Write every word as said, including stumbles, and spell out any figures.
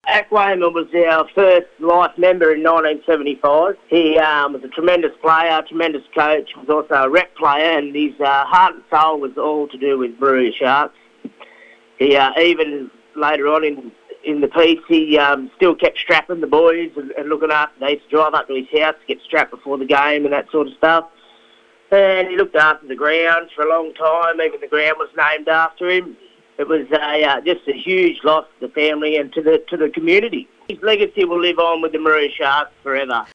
Ack Wayman was our first life member in nineteen seventy-five. He um, was a tremendous player, tremendous coach, was also a rep player, and his uh, heart and soul was all to do with Moruya Sharks. He uh, even later on in in the piece, he um, still kept strapping the boys and, and looking after. They used to drive up to his house to get strapped before the game and that sort of stuff. And he looked after the grounds for a long time. Even the ground was named after him. It was a, uh, just a huge loss to the family and to the to the community. His legacy will live on with the Moruya Sharks forever.